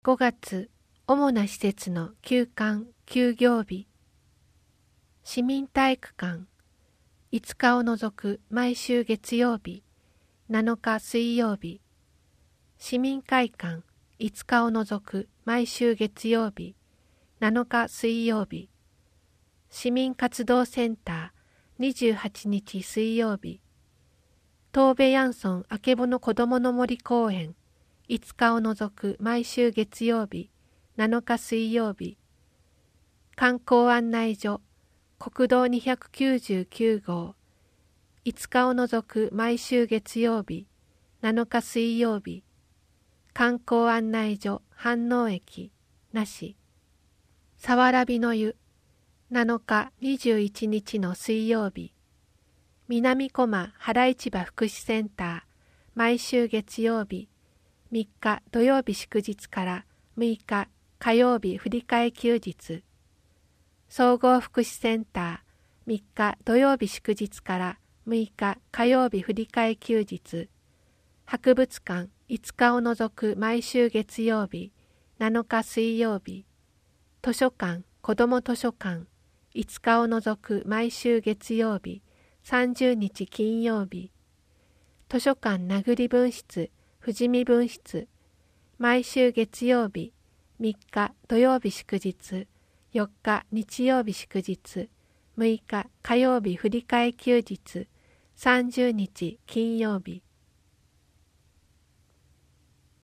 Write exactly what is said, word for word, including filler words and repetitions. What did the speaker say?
ごがつ、主な施設の休館・休業日。市民体育館、いつかを除く毎週月曜日、なのか水曜日。市民会館、いつかを除く毎週月曜日、なのか水曜日。市民活動センター、にじゅうはちにち水曜日。東部ヤンソンあけぼのこどもの森公園、いつかを除く毎週月曜日、なのか水曜日。観光案内所、国道にひゃくきゅうじゅうきゅうごう、いつかを除く毎週月曜日、なのか水曜日。観光案内所、飯能駅、なし。さわらびの湯、なのかにじゅういちにちの水曜日。南小間原市場福祉センター、毎週月曜日、みっか土曜日祝日からむいか火曜日振り替え休日。総合福祉センター、みっか土曜日祝日からむいか火曜日振り替え休日。博物館、いつかを除く毎週月曜日、なのか水曜日。図書館、子ども図書館、いつかを除く毎週月曜日、さんじゅうにち金曜日。図書館名栗分室、富士見分室、毎週月曜日、みっか土曜日祝日、よっか日曜日祝日、むいか火曜日振り替え休日、さんじゅうにち金曜日。